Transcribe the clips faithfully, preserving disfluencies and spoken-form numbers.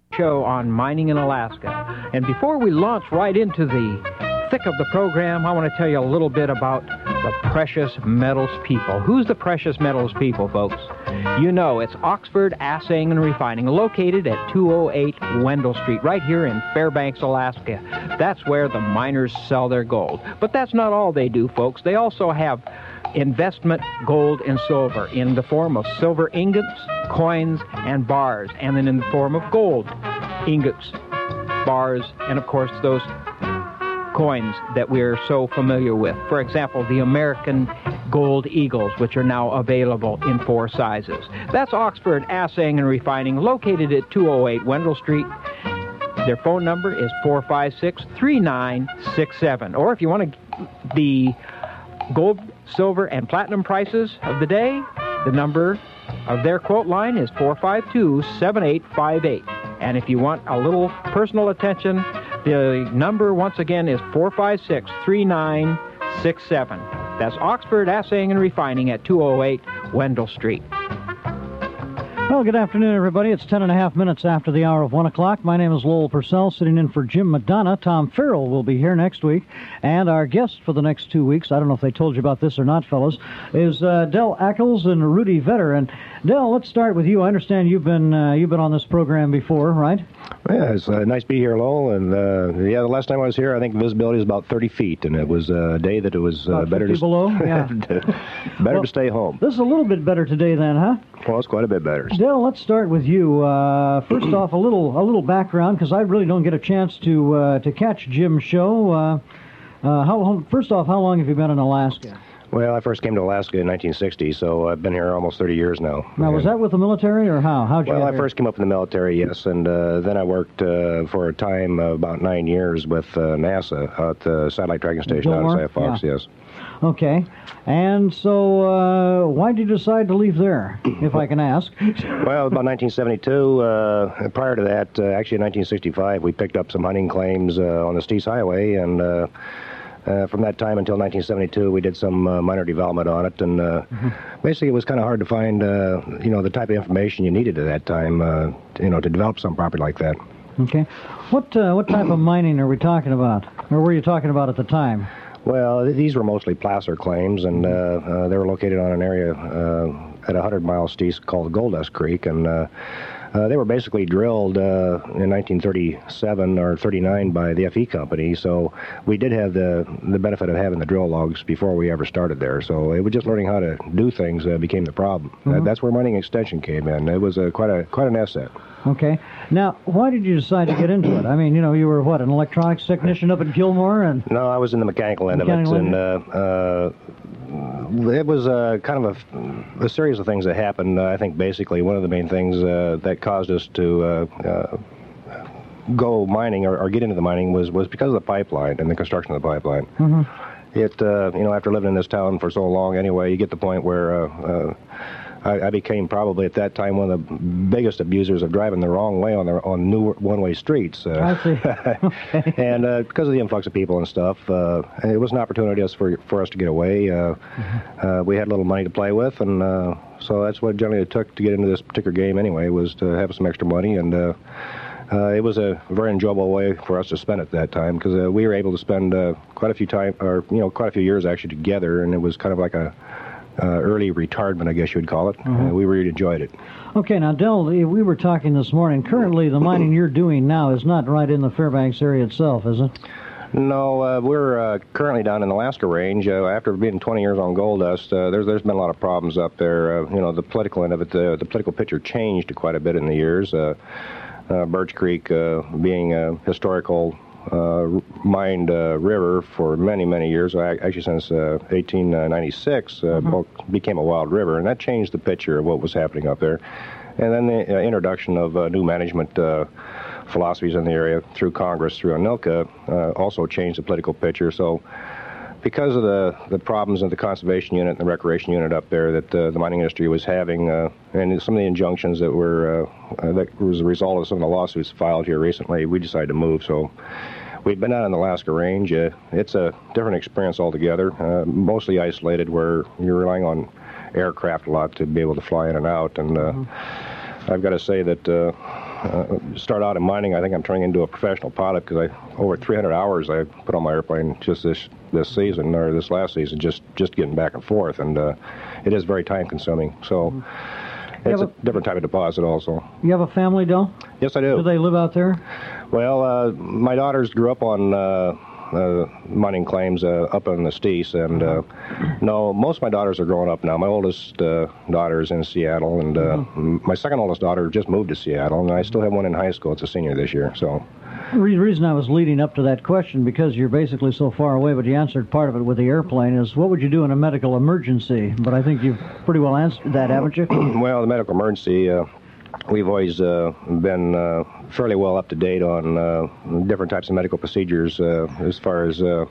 show on mining in Alaska. And before we launch right into the thick of the program, I want to tell you a little bit about the precious metals people. Who's the precious metals people, folks? You know, it's Oxford Assaying and Refining, located at two oh eight Wendell Street, right here in Fairbanks, Alaska. That's where the miners sell their gold. But that's not all they do, folks. They also have investment gold and silver in the form of silver ingots, coins, and bars, and then in the form of gold ingots, bars, and of course those coins that we're so familiar with. For example, the American Gold Eagles, which are now available in four sizes. That's Oxford Assaying and Refining, located at two oh eight Wendell Street. Their phone number is four five six, three nine six seven. Or if you want to, the gold, silver, and platinum prices of the day, the number of their quote line is four five two, seven eight five eight. And if you want a little personal attention, the number, once again, is four five six, three nine six seven. That's Oxford Assaying and Refining at two oh eight Wendell Street. Well, good afternoon, everybody. It's ten and a half minutes after the hour of one o'clock. My name is Lowell Purcell, sitting in for Jim Madonna. Tom Farrell will be here next week. And our guest for the next two weeks, I don't know if they told you about this or not, fellas, is uh, Del Ackles and Rudy Vetter. And Del, let's start with you. I understand you've been uh, you've been on this program before, right? Yeah, it's uh, nice to be here, Lowell. And uh, yeah, the last time I was here, I think the visibility was about thirty feet, and it was a day that it was uh, better to below. Yeah, better well, to stay home. This is a little bit better today, then, huh? Well, it's quite a bit better. Del, let's start with you. Uh, first off, a little a little background, because I really don't get a chance to uh, to catch Jim's show. Uh, uh, how first off, how long have you been in Alaska? Well, I first came to Alaska in nineteen sixty, so I've been here almost thirty years now. Now, was that with the military, or how? How'd you well, get I here? first came up in the military, yes, and uh, then I worked uh, for a time, uh, about nine years, with uh, NASA at the Satellite Tracking Station out Gilmore? of Fox, Yeah. yes. Okay. And so, uh, why did you decide to leave there, if I can ask? Well, about nineteen seventy-two. Uh, prior to that, uh, actually in nineteen sixty-five, we picked up some hunting claims uh, on the Steese Highway, and uh, uh, from that time until nineteen seventy-two, we did some uh, minor development on it, and uh, mm-hmm. basically it was kind of hard to find, uh, you know, the type of information you needed at that time, uh, you know, to develop some property like that. Okay. What uh, what type of mining are we talking about, or were you talking about at the time? Well, these were mostly placer claims, and uh, uh, they were located on an area uh, at one hundred miles east called Gold Dust Creek, and uh, uh, they were basically drilled uh, in nineteen thirty-seven or thirty-nine by the F E company, so we did have the the benefit of having the drill logs before we ever started there, so it was just learning how to do things uh, became the problem. Mm-hmm. That, that's where mining extension came in. It was uh, quite a quite an asset. Okay. Now, why did you decide to get into it? I mean, you know, you were, what, an electronics technician up at Gilmore? And No, I was in the mechanical end mechanical of it, end? and uh, uh, it was uh, kind of a, a series of things that happened. Uh, I think basically one of the main things uh, that caused us to uh, uh, go mining or, or get into the mining was, was because of the pipeline and the construction of the pipeline. Mm-hmm. It, uh, you know, after living in this town for so long anyway, you get to the point where... Uh, uh, I, I became probably at that time one of the biggest abusers of driving the wrong way on the on new one-way streets. Uh, I see. Okay. And uh, because of the influx of people and stuff, uh, it was an opportunity for for us to get away. Uh, mm-hmm. uh, we had a little money to play with, and uh, so that's what generally it took to get into this particular game anyway, was to have some extra money. And uh, uh, it was a very enjoyable way for us to spend it at that time, because uh, we were able to spend uh, quite a few time, or you know, quite a few years actually together, and it was kind of like a Uh, early retirement, I guess you would call it. Mm-hmm. Uh, we really enjoyed it. Okay, now, Del, we were talking this morning. Currently, the mining you're doing now is not right in the Fairbanks area itself, is it? No, uh, we're uh, currently down in the Alaska Range. Uh, after being twenty years on Gold Dust, uh, there's there's been a lot of problems up there. Uh, you know, the political end of it, the, the political picture changed quite a bit in the years. Uh, uh, Birch Creek uh, being a historical Uh, mined uh, river for many, many years, actually since uh, eighteen ninety-six, uh, mm-hmm. became a wild river, and that changed the picture of what was happening up there. And then the uh, introduction of uh, new management uh, philosophies in the area through Congress, through ANILCA, uh, also changed the political picture. So because of the, the problems of the conservation unit and the recreation unit up there that uh, the mining industry was having, uh, and some of the injunctions that were uh, uh, that was a result of some of the lawsuits filed here recently, we decided to move. So we've been out on the Alaska Range. Uh, it's a different experience altogether, uh, mostly isolated, where you're relying on aircraft a lot to be able to fly in and out. And uh, mm-hmm. I've got to say that uh, uh, start out in mining, I think I'm turning into a professional pilot because I over three hundred hours I put on my airplane just this this season or this last season, just just getting back and forth, and uh, it is very time consuming. So mm-hmm. it's a, a different type of deposit also. You have a family, Del? Yes, I do. Do they live out there? Well, uh, my daughters grew up on uh, uh, mining claims uh, up in the Steese, and uh, no, most of my daughters are growing up now. My oldest uh, daughter is in Seattle, and uh, mm-hmm. my second oldest daughter just moved to Seattle, and I still have one in high school. It's a senior this year, so... The reason I was leading up to that question, because you're basically so far away, but you answered part of it with the airplane, is what would you do in a medical emergency? But I think you've pretty well answered that, haven't you? Well, the medical emergency, uh, we've always uh, been uh, fairly well up to date on uh, different types of medical procedures uh, as far as uh,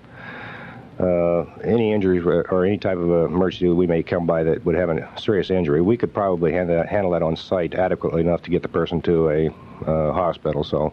uh, any injuries or any type of emergency we may come by that would have a serious injury. We could probably handle that, handle that on site adequately enough to get the person to a uh, hospital, so...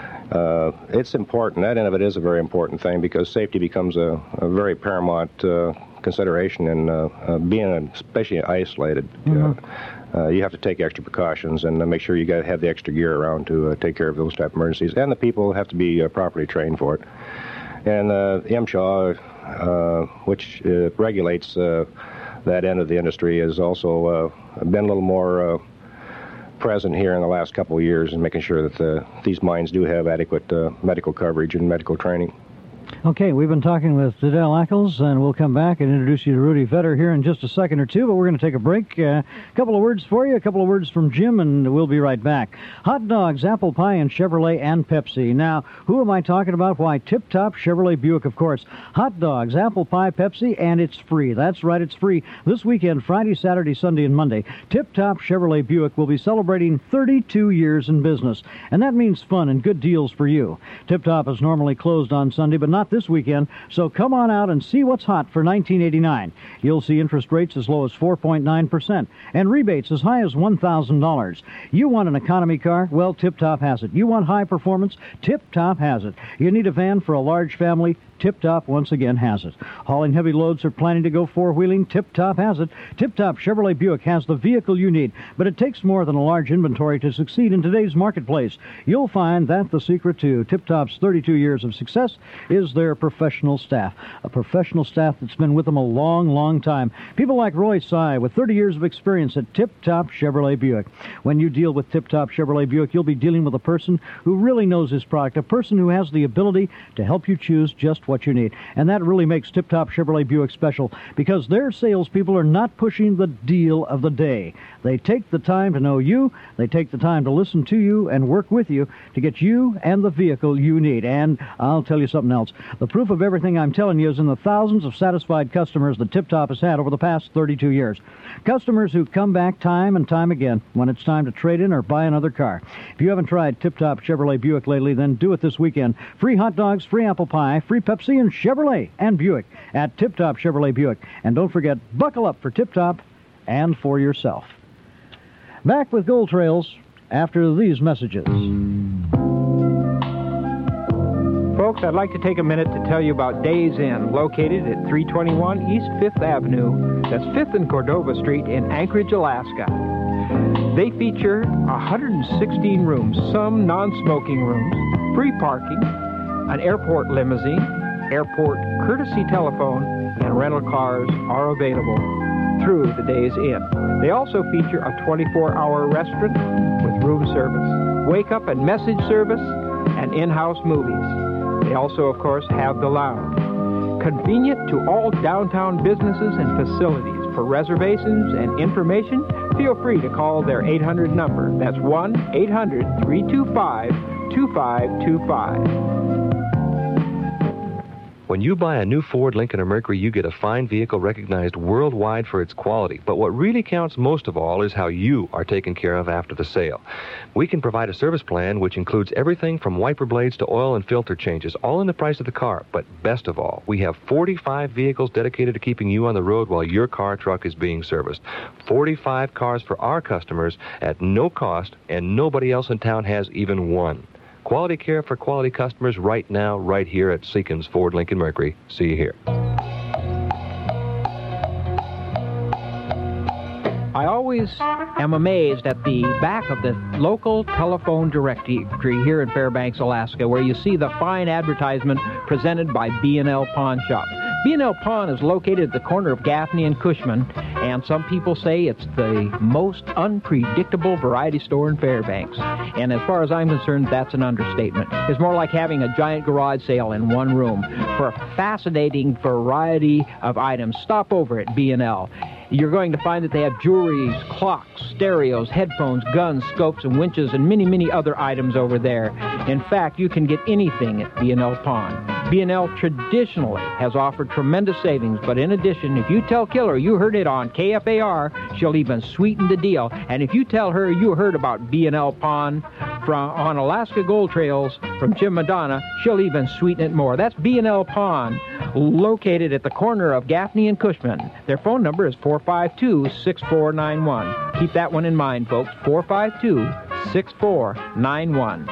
Uh, it's important. That end of it is a very important thing because safety becomes a, a very paramount uh, consideration in uh, uh, being especially isolated. Mm-hmm. uh, uh, you have to take extra precautions and uh, make sure you got to have the extra gear around to uh, take care of those type of emergencies, and the people have to be uh, properly trained for it. And uh, M S H A, uh, which uh, regulates uh, that end of the industry, has also uh, been a little more uh, present here in the last couple of years in making sure that the, these mines do have adequate uh, medical coverage and medical training. Okay, we've been talking with Del Eccles, and we'll come back and introduce you to Rudy Vetter here in just a second or two, but we're going to take a break. A uh, couple of words for you, a couple of words from Jim, and we'll be right back. Hot dogs, apple pie, and Chevrolet and Pepsi. Now, who am I talking about? Why, Tip Top Chevrolet Buick, of course. Hot dogs, apple pie, Pepsi, and it's free. That's right, it's free. This weekend, Friday, Saturday, Sunday, and Monday, Tip Top Chevrolet Buick will be celebrating thirty-two years in business, and that means fun and good deals for you. Tip Top is normally closed on Sunday, but not this weekend, so come on out and see what's hot for nineteen eighty-nine. You'll see interest rates as low as four point nine percent and rebates as high as one thousand dollars. You want an economy car? Well, Tip Top has it. You want high performance? Tip Top has it. You need a van for a large family? Tip Top once again has it. Hauling heavy loads or planning to go four-wheeling? Tip Top has it. Tip Top Chevrolet Buick has the vehicle you need, but it takes more than a large inventory to succeed in today's marketplace. You'll find that the secret to Tip Top's thirty-two years of success is their professional staff. A professional staff that's been with them a long, long time. People like Roy Sy with thirty years of experience at Tip Top Chevrolet Buick. When you deal with Tip Top Chevrolet Buick, you'll be dealing with a person who really knows his product, a person who has the ability to help you choose just what you need. And that really makes Tip Top Chevrolet Buick special because their salespeople are not pushing the deal of the day. They take the time to know you, they take the time to listen to you and work with you to get you and the vehicle you need. And I'll tell you something else. The proof of everything I'm telling you is in the thousands of satisfied customers that Tip Top has had over the past thirty-two years. Customers who come back time and time again when it's time to trade in or buy another car. If you haven't tried Tip Top Chevrolet Buick lately, then do it this weekend. Free hot dogs, free apple pie, free Pepsi, and Chevrolet and Buick at Tip Top Chevrolet Buick. And don't forget, buckle up for Tip Top and for yourself. Back with Gold Trails after these messages. Folks, I'd like to take a minute to tell you about Days Inn, located at three twenty-one East fifth Avenue. That's fifth and Cordova Street in Anchorage, Alaska. They feature one hundred sixteen rooms, some non-smoking rooms, free parking, an airport limousine, airport courtesy telephone, and rental cars are available through the Days Inn. They also feature a twenty-four hour restaurant with room service, wake-up and message service, and in-house movies. They also, of course, have the lounge. Convenient to all downtown businesses and facilities. For reservations and information, feel free to call their eight hundred number. That's one eight hundred three two five two five two five. When you buy a new Ford, Lincoln, or Mercury, you get a fine vehicle recognized worldwide for its quality. But what really counts most of all is how you are taken care of after the sale. We can provide a service plan which includes everything from wiper blades to oil and filter changes, all in the price of the car. But best of all, we have forty-five vehicles dedicated to keeping you on the road while your car truck is being serviced. forty-five cars for our customers at no cost, and nobody else in town has even one. Quality care for quality customers right now, right here at Seekins Ford, Lincoln, Mercury. See you here. I always always am amazed at the back of the local telephone directory here in Fairbanks, Alaska, where you see the fine advertisement presented by B and L Pawn Shop. B and L Pawn is located at the corner of Gaffney and Cushman, and some people say it's the most unpredictable variety store in Fairbanks. And as far as I'm concerned, that's an understatement. It's more like having a giant garage sale in one room. For a fascinating variety of items, stop over at B and L. You're going to find that they have jewelries, clocks, stereos, headphones, guns, scopes, and winches, and many, many other items over there. In fact, you can get anything at B and L Pawn. B and L traditionally has offered tremendous savings, but in addition, if you tell Killer you heard it on K F A R, she'll even sweeten the deal. And if you tell her you heard about B and L Pawn from on Alaska Gold Trails from Jim Madonna, she'll even sweeten it more. That's B and L Pawn, located at the corner of Gaffney and Cushman. Their phone number is four five two, six four nine one. Keep that one in mind, folks, four five two, six four nine one.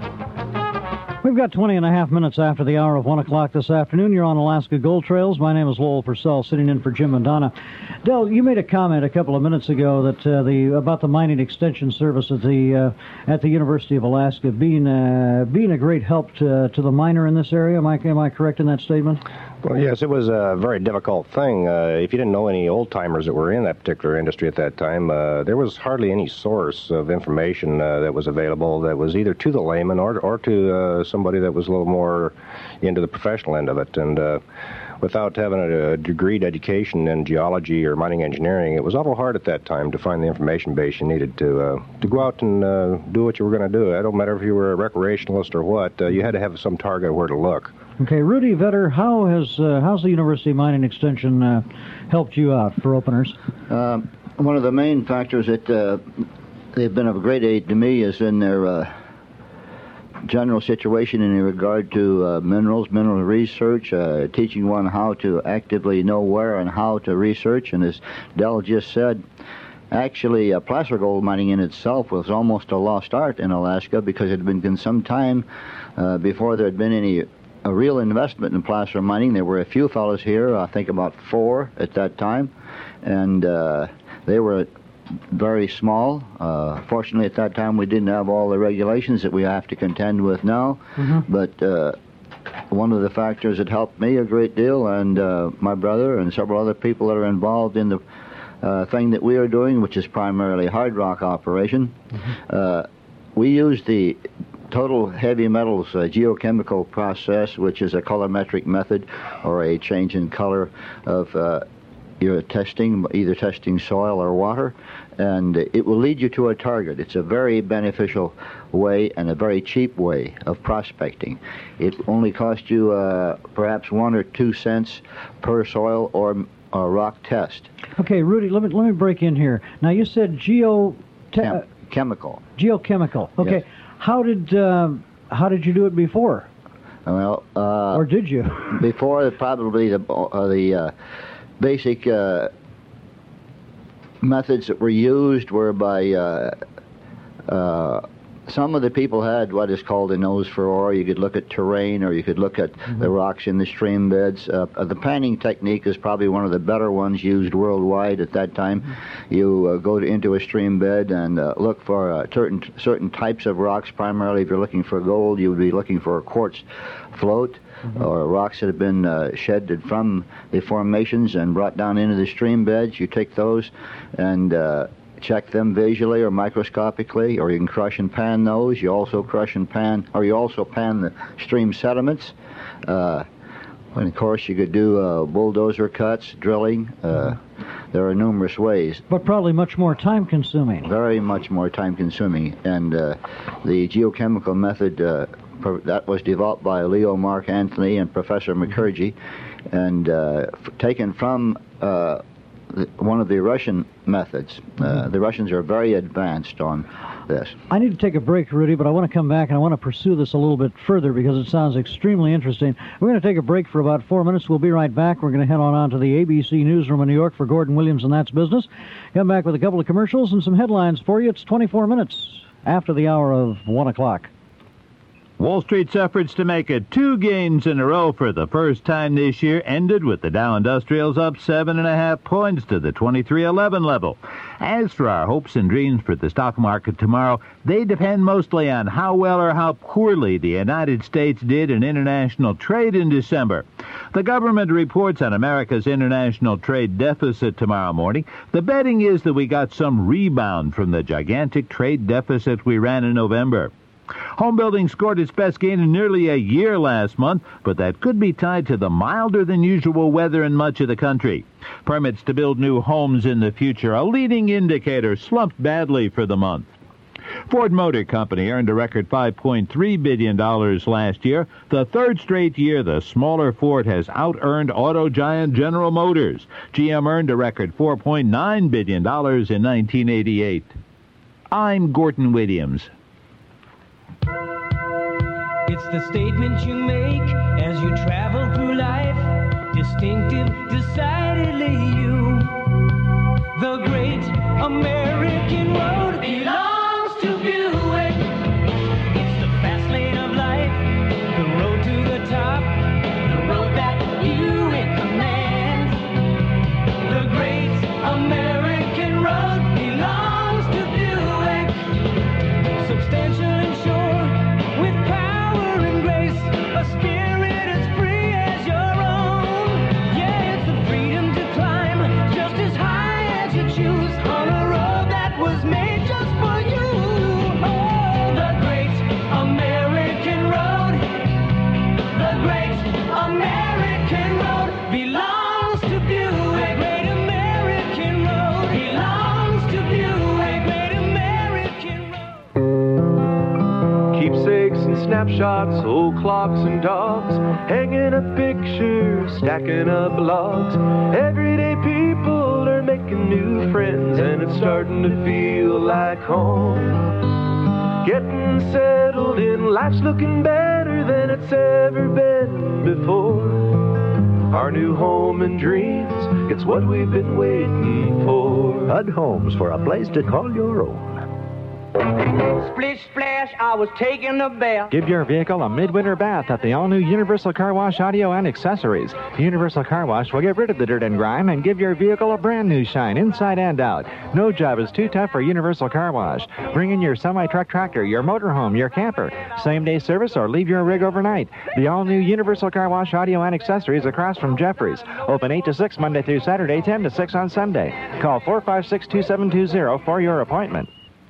We've got twenty and a half minutes after the hour of one o'clock this afternoon. You're on Alaska Gold Trails. My name is Lowell Purcell, sitting in for Jim Madonna. Del, you made a comment a couple of minutes ago that uh, the about the mining extension service at the uh, at the University of Alaska being uh, being a great help to, to the miner in this area. Am I am I correct in that statement? Well, yes, it was a very difficult thing. Uh, if you didn't know any old-timers that were in that particular industry at that time, uh, there was hardly any source of information uh, that was available that was either to the layman or, or to uh, somebody that was a little more into the professional end of it. And uh, without having a, a degreed education in geology or mining engineering, it was awful hard at that time to find the information base you needed to uh, to go out and uh, do what you were going to do. It don't matter if you were a recreationalist or what, uh, you had to have some target where to look. Okay, Rudy Vetter, how has uh, how's the University Mining Extension uh, helped you out for openers? Uh, one of the main factors that uh, they've been of great aid to me is in their uh, general situation in regard to uh, minerals, mineral research, uh, teaching one how to actively know where and how to research. And as Del just said, actually, uh, placer gold mining in itself was almost a lost art in Alaska because it had been some time uh, before there had been any a real investment in placer mining. There were a few fellows here, I think about four at that time, and uh, they were very small. Uh, fortunately, at that time, we didn't have all the regulations that we have to contend with now, mm-hmm. but uh, one of the factors that helped me a great deal, and uh, my brother and several other people that are involved in the uh, thing that we are doing, which is primarily hard rock operation, mm-hmm. uh, we use the total heavy metals uh, geochemical process, which is a colorimetric method or a change in color of uh, your testing, either testing soil or water, and it will lead you to a target. It's a very beneficial way and a very cheap way of prospecting. It only costs you uh, perhaps one or two cents per soil or, or rock test. Okay, Rudy, let me let me break in here. Now you said geo Chem- chemical. Geochemical. Okay. Yes. How did uh, how did you do it before? Well, uh, or did you? Before, probably the uh, the uh, basic uh, methods that were used were by uh, uh, some of the people had what is called a nose for ore. You could look at terrain, or you could look at mm-hmm. the rocks in the stream beds. Uh, the panning technique is probably one of the better ones used worldwide at that time. Mm-hmm. You uh, go to, into a stream bed and uh, look for uh, certain certain types of rocks. Primarily, if you're looking for gold, you would be looking for a quartz float. Mm-hmm. Or rocks that have been uh, shedded from the formations and brought down into the stream beds. You take those and uh, check them visually or microscopically, or you can crush and pan those. You also crush and pan, or you also pan the stream sediments. Uh, and of course, you could do uh, bulldozer cuts, drilling. Uh, there are numerous ways. But probably much more time-consuming. Very much more time-consuming. And uh, the geochemical method uh, that was developed by Leo Mark Anthony and Professor McCurgy, and uh, f- taken from uh, the, one of the Russian methods. Uh, mm-hmm. The Russians are very advanced on this. I need to take a break, Rudy, but I want to come back and I want to pursue this a little bit further because it sounds extremely interesting. We're going to take a break for about four minutes. We'll be right back. We're going to head on on to the A B C Newsroom in New York for Gordon Williams and That's Business. Come back with a couple of commercials and some headlines for you. It's twenty-four minutes after the hour of one o'clock. Wall Street's efforts to make it two gains in a row for the first time this year ended with the Dow Industrials up seven and a half points to the twenty-three eleven level. As for our hopes and dreams for the stock market tomorrow, they depend mostly on how well or how poorly the United States did in international trade in December. The government reports on America's international trade deficit tomorrow morning. The betting is that we got some rebound from the gigantic trade deficit we ran in November. Home building scored its best gain in nearly a year last month, but that could be tied to the milder-than-usual weather in much of the country. Permits to build new homes in the future, a leading indicator, slumped badly for the month. Ford Motor Company earned a record five point three billion dollars last year, the third straight year the smaller Ford has out-earned auto giant General Motors. G M earned a record four point nine billion dollars in nineteen eighty-eight. I'm Gordon Williams. It's the statement you make as you travel through life, distinctive, decidedly you. The great American road belongs to Buick. It's the fast lane of life, the road to the top, the road that Buick commands. The great American road belongs to Buick. Substantial and sure, with power and grace, a spirit as free as your own. Yeah, it's the freedom to climb just as high as you choose on a road that was made just for you. Oh, the great American road, the great American road belongs to Buick. The great American road belongs to Buick. Great American road. Keepsakes and snapshots, old clocks and dogs, hanging up pictures, stacking up logs. Everyday people are making new friends, and it's starting to feel like home. Getting settled in, life's looking better than it's ever been before. Our new home and dreams, it's what we've been waiting for. H U D Homes, for a place to call your own. Splish splash, I was taking a bath. Give your vehicle a midwinter bath at the all-new Universal Car Wash Audio and Accessories. Universal Car Wash will get rid of the dirt and grime and give your vehicle a brand new shine inside and out. No job is too tough for Universal Car Wash. Bring in your semi-truck tractor, your motorhome, your camper. Same-day service or leave your rig overnight. The all-new Universal Car Wash Audio and Accessories across from Jeffries. Open eight to six Monday through Saturday, ten to six on Sunday. Call four five six, two seven two zero for your appointment.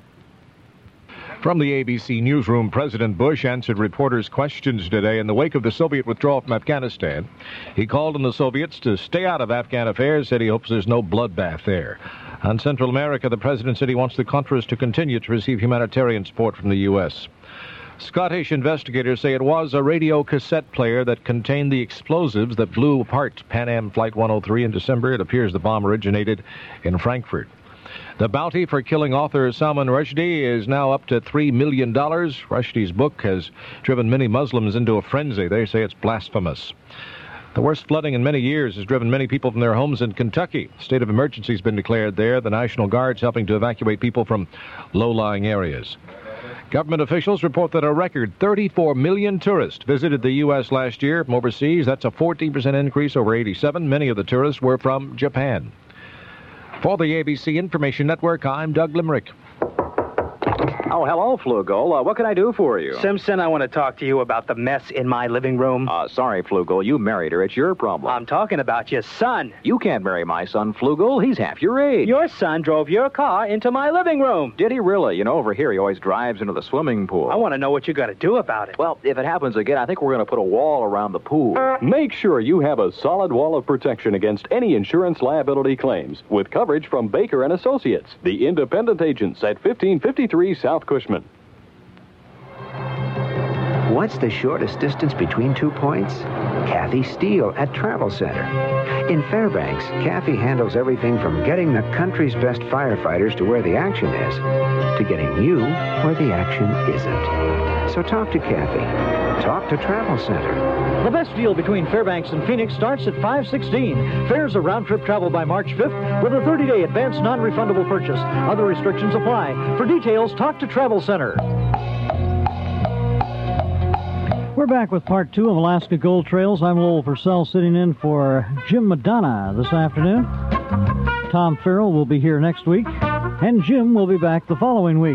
From the A B C newsroom, President Bush answered reporters' questions today in the wake of the Soviet withdrawal from Afghanistan. He called on the Soviets to stay out of Afghan affairs, said he hopes there's no bloodbath there. On Central America, the president said he wants the Contras to continue to receive humanitarian support from the U S Scottish investigators say it was a radio cassette player that contained the explosives that blew apart Pan Am Flight one oh three in December. It appears the bomb originated in Frankfurt. The bounty for killing author Salman Rushdie is now up to three million dollars. Rushdie's book has driven many Muslims into a frenzy. They say it's blasphemous. The worst flooding in many years has driven many people from their homes in Kentucky. State of emergency has been declared there. The National Guard's helping to evacuate people from low-lying areas. Government officials report that a record thirty-four million tourists visited the U S last year from overseas. That's a fourteen percent increase over eighty-seven. Many of the tourists were from Japan. For the A B C Information Network, I'm Doug Limerick. Oh, hello, Flugel. Uh, what can I do for you? Simpson, I want to talk to you about the mess in my living room. Uh, sorry, Flugel. You married her. It's your problem. I'm talking about your son. You can't marry my son, Flugel. He's half your age. Your son drove your car into my living room. Did he really? You know, over here he always drives into the swimming pool. I want to know what you're going to do about it. Well, if it happens again, I think we're going to put a wall around the pool. Make sure you have a solid wall of protection against any insurance liability claims with coverage from Baker and Associates, the independent agents at fifteen fifty-three South Cushman. What's the shortest distance between two points? Kathy Steele at Travel Center. In Fairbanks, Kathy handles everything from getting the country's best firefighters to where the action is, to getting you where the action isn't. So talk to Kathy. Talk to Travel Center. The best deal between Fairbanks and Phoenix starts at five sixteen. Fares are round-trip travel by March fifth with a thirty-day advance non-refundable purchase. Other restrictions apply. For details, talk to Travel Center. We're back with part two of Alaska Gold Trails. I'm Lowell Purcell, sitting in for Jim Madonna this afternoon. Tom Farrell will be here next week, and Jim will be back the following week.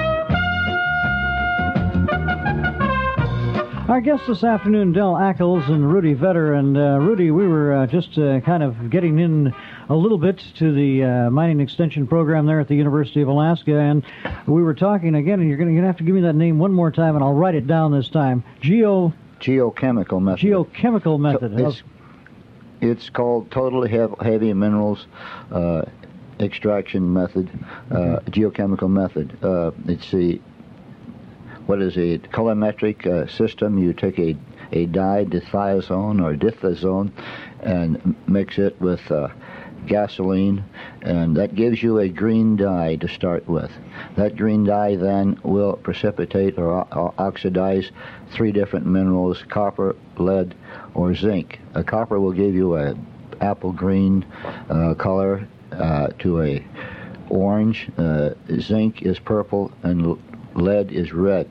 Our guests this afternoon, Del Ackles and Rudy Vetter. And uh, Rudy, we were uh, just uh, kind of getting in a little bit to the uh, mining extension program there at the University of Alaska, and we were talking again, and you're going to have to give me that name one more time, and I'll write it down this time. Geo... Geochemical method. Geochemical method. So it's, it's called Total hev- Heavy Minerals uh, Extraction Method, uh, mm-hmm. Geochemical method. Uh, it's the... What is a colorimetric uh, system? You take a, a dye, dithiazone or dithazone, and mix it with uh, gasoline, and that gives you a green dye to start with. That green dye then will precipitate or, or oxidize three different minerals: copper, lead, or zinc. A copper will give you a apple green uh, color uh, to a orange. Uh, zinc is purple, and lead is red,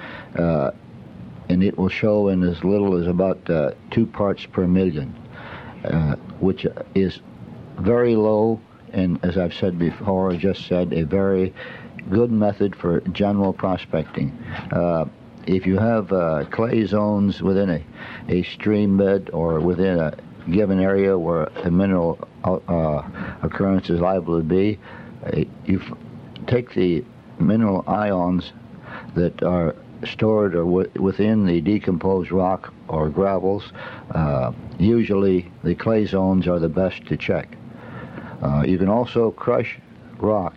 uh, and it will show in as little as about uh, two parts per million, uh, which is very low, and as I've said before, just said, a very good method for general prospecting. Uh, if you have uh, clay zones within a, a stream bed or within a given area where a mineral uh, occurrence is liable to be, uh, you f- take the mineral ions that are stored or w- within the decomposed rock or gravels. Uh, usually the clay zones are the best to check. Uh, you can also crush rock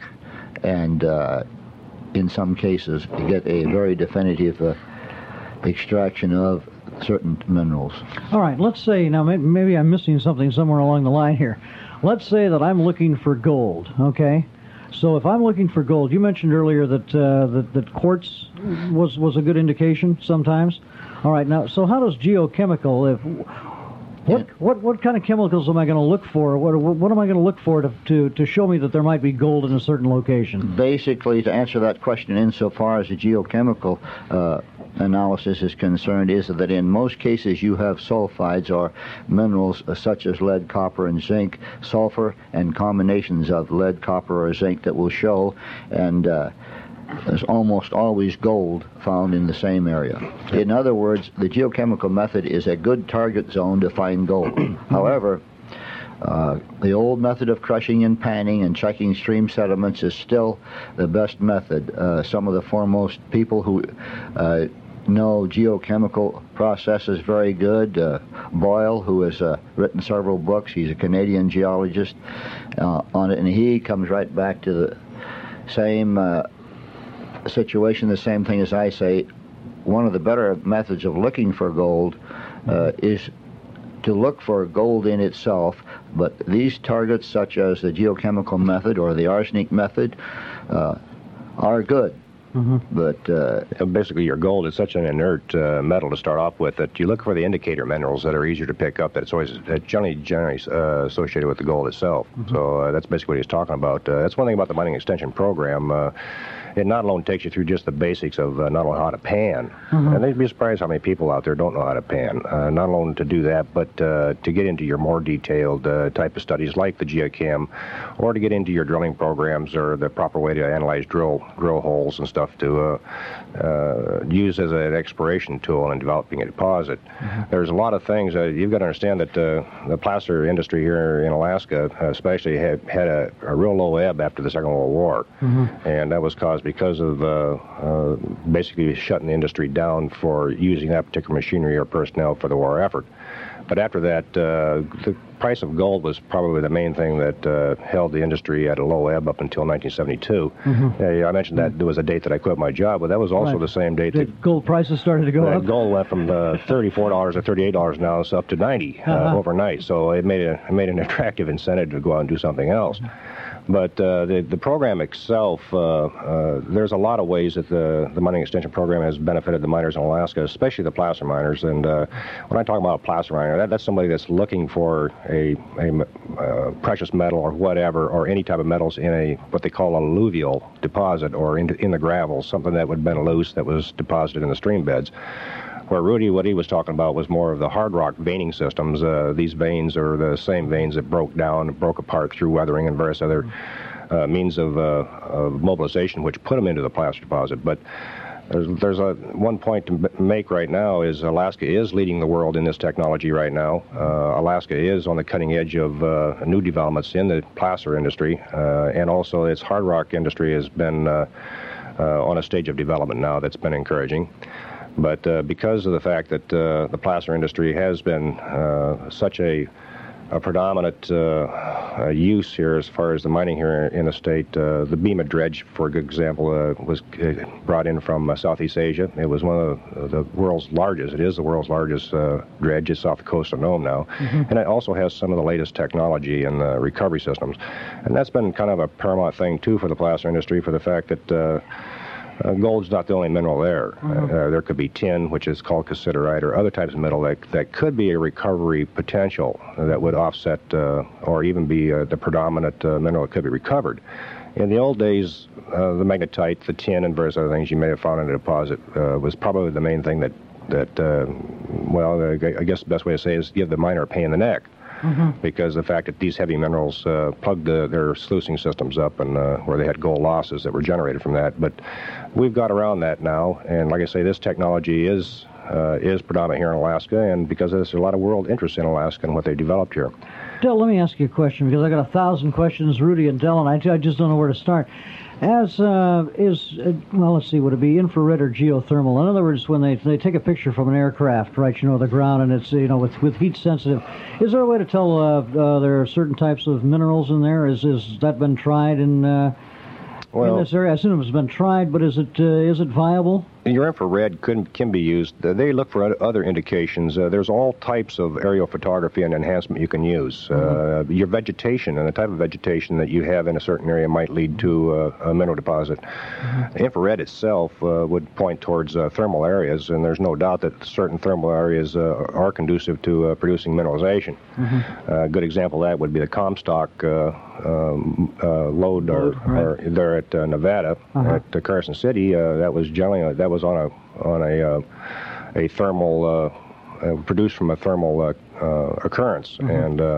and uh, in some cases get a very definitive uh, extraction of certain minerals. All right, let's say, now maybe, maybe I'm missing something somewhere along the line here. Let's say that I'm looking for gold, okay? So if I'm looking for gold, you mentioned earlier that uh, that, that quartz was, was a good indication sometimes. All right, now, so how does geochemical, if, what, yeah. what what kind of chemicals am I going to look for? What, what what am I going to look for to, to, to show me that there might be gold in a certain location? Basically, to answer that question insofar as the geochemical uh, analysis is concerned, is that in most cases you have sulfides or minerals uh, such as lead, copper, and zinc, sulfur, and combinations of lead, copper, or zinc that will show, and uh, there's almost always gold found in the same area. In other words, the geochemical method is a good target zone to find gold. However, Uh, the old method of crushing and panning and checking stream sediments is still the best method. Uh, some of the foremost people who uh, know geochemical processes very good, uh, Boyle, who has uh, written several books, he's a Canadian geologist uh, on it, and he comes right back to the same uh, situation, the same thing as I say. One of the better methods of looking for gold uh, is to look for gold in itself, but these targets, such as the geochemical method or the arsenic method, uh, are good. Mm-hmm. But uh, basically, your gold is such an inert uh, metal to start off with that you look for the indicator minerals that are easier to pick up. That it's always uh, generally generally uh, associated with the gold itself. Mm-hmm. So uh, that's basically what he's talking about. Uh, that's one thing about the mining extension program. Uh, It not alone takes you through just the basics of uh, not only how to pan, mm-hmm. and they'd be surprised how many people out there don't know how to pan. Uh, not alone to do that, but uh, to get into your more detailed uh, type of studies like the geochem, or to get into your drilling programs or the proper way to analyze drill drill holes and stuff to uh, uh, use as an exploration tool in developing a deposit. Mm-hmm. There's a lot of things. Uh, you've got to understand that uh, the placer industry here in Alaska especially had, had a, a real low ebb after the Second World War, mm-hmm. and that was caused because of uh, uh, basically shutting the industry down for using that particular machinery or personnel for the war effort. But after that, uh, the price of gold was probably the main thing that uh, held the industry at a low ebb up until nineteen seventy-two. Mm-hmm. Uh, I mentioned that there was a date that I quit my job, but that was also right. the same date the that gold prices started to go uh, up. Gold went from uh, thirty-four dollars to thirty-eight dollars now. It's up to ninety dollars uh, uh-huh. overnight. So it made, a, it made an attractive incentive to go out and do something else. Mm-hmm. But uh, the, the program itself, uh, uh, there's a lot of ways that the, the mining extension program has benefited the miners in Alaska, especially the placer miners. And uh, when I talk about a placer miner, that, that's somebody that's looking for a, a uh, precious metal or whatever, or any type of metals in a what they call an alluvial deposit or in, in the gravel, something that would have been loose that was deposited in the stream beds. Where Rudy, what he was talking about was more of the hard rock veining systems. Uh, these veins are the same veins that broke down, broke apart through weathering and various other uh, means of, uh, of mobilization, which put them into the placer deposit. But there's, there's a one point to make right now is Alaska is leading the world in this technology right now. Uh, Alaska is on the cutting edge of uh, new developments in the placer industry, uh, and also its hard rock industry has been uh, uh, on a stage of development now that's been encouraging. But uh, because of the fact that uh, the placer industry has been uh, such a, a predominant uh, uh, use here as far as the mining here in the state, uh, the Bema dredge, for a good example, uh, was uh, brought in from uh, Southeast Asia. It was one of the, the world's largest. It is the world's largest uh, dredge. It's off the coast of Nome now. Mm-hmm. And it also has some of the latest technology and uh, recovery systems. And that's been kind of a paramount thing, too, for the placer industry, for the fact that uh, Uh, gold's not the only mineral there. Mm-hmm. uh, there could be tin, which is called cassiterite, or other types of metal that, that could be a recovery potential that would offset uh, or even be uh, the predominant uh, mineral that could be recovered. In the old days, uh, the magnetite, the tin, and various other things you may have found in a deposit uh, was probably the main thing that, that uh, well, I guess the best way to say it is give the miner a pain in the neck. Mm-hmm. Because the fact that these heavy minerals uh, plugged the, their sluicing systems up, and uh, where they had gold losses that were generated from that. But we've got around that now, and like I say, this technology is uh, is predominant here in Alaska, and because of this, there's a lot of world interest in Alaska and what they developed here. Del, let me ask you a question, because I got a thousand questions, Rudy and Del, and I, I just don't know where to start. As uh, is, uh, well, let's see, would it be infrared or geothermal? In other words, when they they take a picture from an aircraft, right, you know, the ground, and it's, you know, with, with heat sensitive, is there a way to tell uh, uh, there are certain types of minerals in there? Is, is that been tried in, uh, well, in this area? I assume it's been tried, but is it uh, is it viable? Your infrared can, can be used. They look for other indications. Uh, there's all types of aerial photography and enhancement you can use. Mm-hmm. Uh, your vegetation and the type of vegetation that you have in a certain area might lead to uh, a mineral deposit. Mm-hmm. Infrared itself uh, would point towards uh, thermal areas, and there's no doubt that certain thermal areas uh, are conducive to uh, producing mineralization. Mm-hmm. Uh, a good example of that would be the Comstock uh, um, uh, lode, or, right. or there at uh, Nevada, uh-huh. at uh, Carson City. Uh, that was generally uh, that was on a on a uh, a thermal uh, uh, produced from a thermal uh, uh, occurrence, mm-hmm. and uh,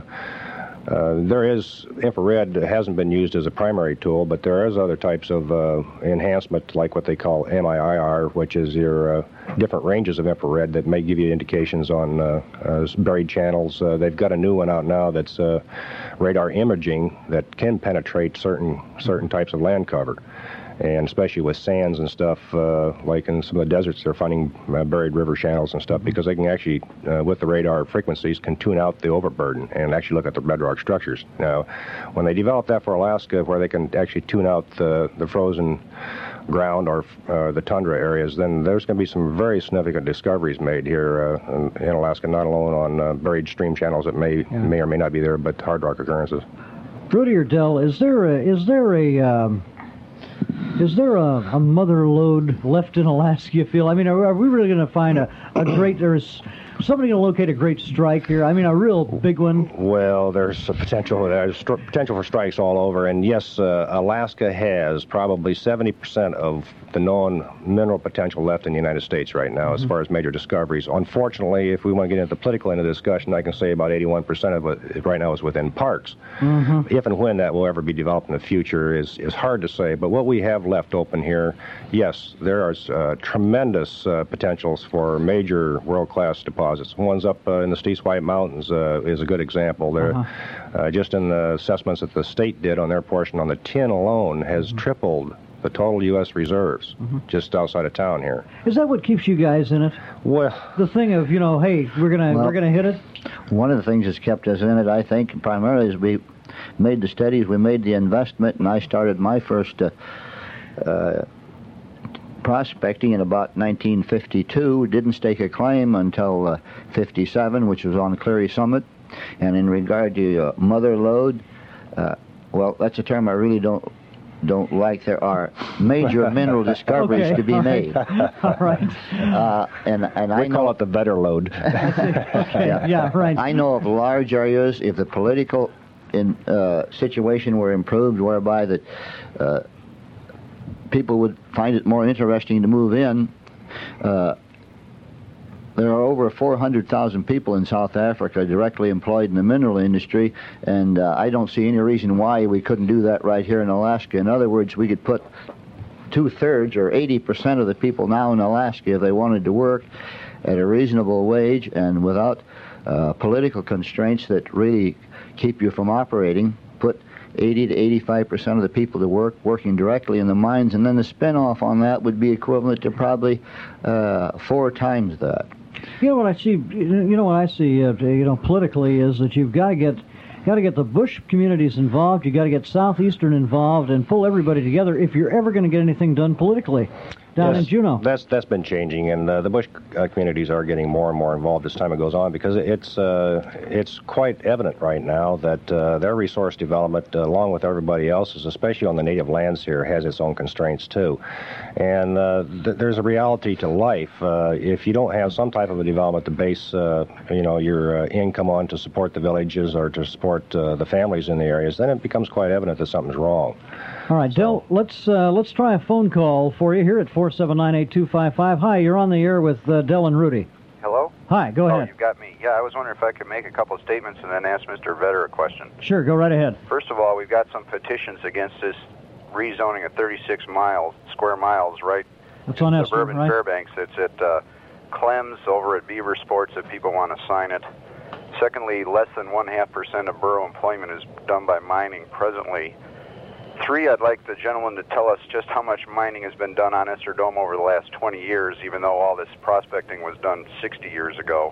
uh, there is infrared that hasn't been used as a primary tool, but there is other types of uh, enhancement, like what they call M I I R, which is your uh, different ranges of infrared that may give you indications on uh, uh, buried channels. Uh, they've got a new one out now that's uh, radar imaging that can penetrate certain certain types of land cover. And especially with sands and stuff, uh, like in some of the deserts, they're finding uh, buried river channels and stuff, because they can actually, uh, with the radar frequencies, can tune out the overburden and actually look at the bedrock structures. Now, when they develop that for Alaska, where they can actually tune out the, the frozen ground or uh, the tundra areas, then there's going to be some very significant discoveries made here uh, in, in Alaska, not alone on uh, buried stream channels that may yeah. may or may not be there, but hard rock occurrences. Rudy or Del, is there a, is there a um Is there a, a mother lode left in Alaska, you feel? I mean, are, are we really going to find a, a great, or is somebody going to locate a great strike here? I mean, a real big one? Well, there's a potential, there's st- potential for strikes all over. And yes, uh, Alaska has probably seventy percent of the known mineral potential left in the United States right now, mm-hmm. as far as major discoveries. Unfortunately, if we want to get into the political end of the discussion, I can say about eighty-one percent of it right now is within parks. Mm-hmm. If and when that will ever be developed in the future is, is hard to say. But what we have left open here, yes, there are uh, tremendous uh, potentials for major world-class deposits. One's up uh, in the Steep White Mountains uh, is a good example. There, uh-huh. uh, just in the assessments that the state did on their portion on the tin alone has mm-hmm. tripled the total U S reserves, mm-hmm. just outside of town here. Is that what keeps you guys in it? Well, the thing of, you know, hey, we're gonna well, we're gonna hit it. One of the things that's kept us in it, I think, primarily is we made the studies, we made the investment, and I started my first uh, uh, prospecting in about nineteen fifty-two. Didn't stake a claim until uh, fifty-seven, which was on Cleary Summit. And in regard to uh, mother lode, uh, well, that's a term I really don't. don't like. There are major mineral discoveries okay, to be all made. Right. All right. Uh, and and we I know, call it the better load. okay. yeah. yeah, right. I know of large areas, if the political in, uh, situation were improved, whereby that uh, people would find it more interesting to move in, uh, over four hundred thousand people in South Africa directly employed in the mineral industry, and uh, I don't see any reason why we couldn't do that right here in Alaska. In other words, we could put two-thirds or eighty percent of the people now in Alaska, if they wanted to work at a reasonable wage and without uh, political constraints that really keep you from operating, put eighty to eighty-five percent of the people to work, working directly in the mines, and then the spin-off on that would be equivalent to probably uh, four times that. You know what I see? You know what I see? Uh, you know, politically, is that you've got to get, got to get the bush communities involved. You got to get Southeastern involved and pull everybody together if you're ever going to get anything done politically. Down yes, in Juneau. That's that's been changing, and uh, the bush uh, communities are getting more and more involved as time goes on, because it's uh, it's quite evident right now that uh, their resource development, uh, along with everybody else's, especially on the native lands here, has its own constraints too. And uh, th- there's a reality to life. Uh, if you don't have some type of a development to base, uh, you know, your uh, income on to support the villages or to support uh, the families in the areas, then it becomes quite evident that something's wrong. All right, Del, let's uh, let's try a phone call for you here at four seven nine, eight two five five. Hi, you're on the air with uh, Del and Rudy. Hello? Hi, go oh, ahead. You've got me. Yeah, I was wondering if I could make a couple of statements and then ask Mister Vetter a question. Sure, go right ahead. First of all, we've got some petitions against this rezoning of thirty-six miles, square miles, right? It's on Esther, suburban right? Fairbanks. It's at uh, Clem's over at Beaver Sports if people want to sign it. Secondly, less than one half percent of borough employment is done by mining presently. Three, I'd like the gentleman to tell us just how much mining has been done on Esther Dome over the last twenty years, even though all this prospecting was done sixty years ago.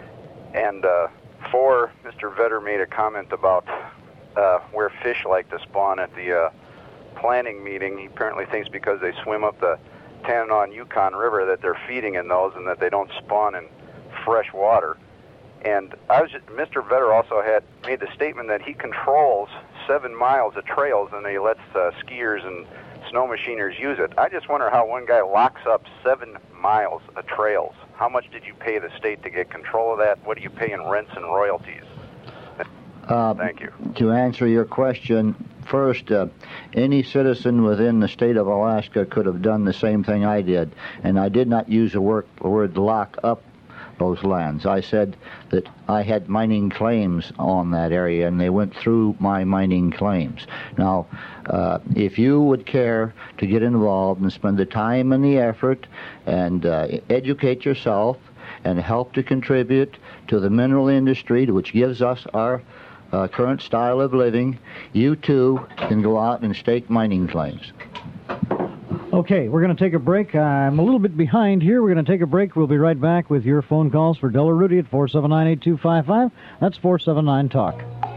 And uh, four, Mister Vetter made a comment about uh, where fish like to spawn at the uh, planning meeting. He apparently thinks because they swim up the Tanana Yukon River that they're feeding in those and that they don't spawn in fresh water. And I was just, Mister Vetter also had made the statement that he controls seven miles of trails and he lets uh, skiers and snow machiners use it. I just wonder how one guy locks up seven miles of trails. How much did you pay the state to get control of that? What do you pay in rents and royalties? Uh, Thank you. To answer your question, first, uh, any citizen within the state of Alaska could have done the same thing I did, and I did not use the word, the word lock up those lands. I said that I had mining claims on that area, and they went through my mining claims. Now, uh, if you would care to get involved and spend the time and the effort and uh, educate yourself and help to contribute to the mineral industry, which gives us our uh, current style of living, you too can go out and stake mining claims. Okay, we're going to take a break. I'm a little bit behind here. We're going to take a break. We'll be right back with your phone calls for Del or Rudy at four seven nine, eight two five five. That's four seven nine talk.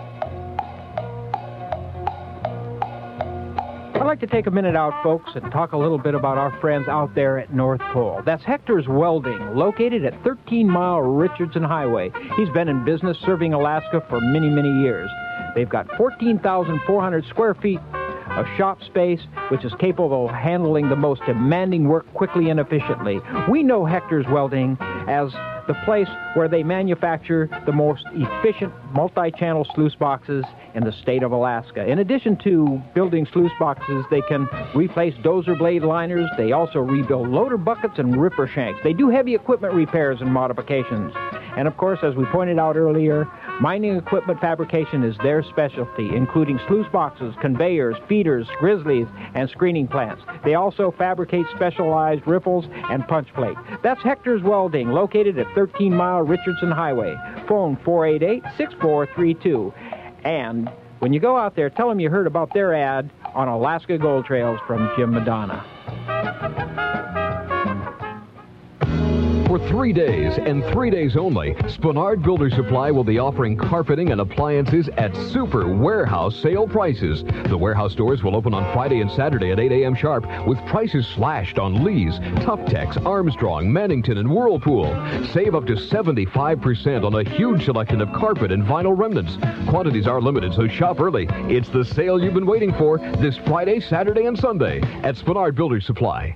I'd like to take a minute out, folks, and talk a little bit about our friends out there at North Pole. That's Hector's Welding, located at thirteen mile Richardson Highway. He's been in business serving Alaska for many, many years. They've got fourteen thousand four hundred square feet of shop space, which is capable of handling the most demanding work quickly and efficiently. We know Hector's Welding as the place where they manufacture the most efficient multi-channel sluice boxes in the state of Alaska. In addition to building sluice boxes, they can replace dozer blade liners. They also rebuild loader buckets and ripper shanks. They do heavy equipment repairs and modifications. And of course, as we pointed out earlier, mining equipment fabrication is their specialty, including sluice boxes, conveyors, feeders, grizzlies, and screening plants. They also fabricate specialized riffles and punch plate. That's Hector's Welding, located at thirteen mile Richardson Highway. Phone four eight eight, six four three two. And when you go out there, tell them you heard about their ad on Alaska Gold Trails from Jim Madonna. For three days and three days only, Spenard Builder Supply will be offering carpeting and appliances at super warehouse sale prices. The warehouse stores will open on Friday and Saturday at eight a.m. sharp with prices slashed on Lee's, Tuftex, Armstrong, Mannington, and Whirlpool. Save up to seventy-five percent on a huge selection of carpet and vinyl remnants. Quantities are limited, so shop early. It's the sale you've been waiting for this Friday, Saturday, and Sunday at Spenard Builder Supply.